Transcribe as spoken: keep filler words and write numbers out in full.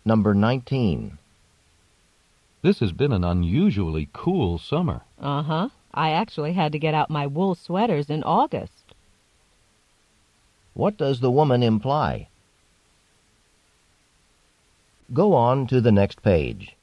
Number nineteen. This has been an unusually cool summer. Uh-huh. I actually had to get out my wool sweaters in August. What does the woman imply? Go on to the next page.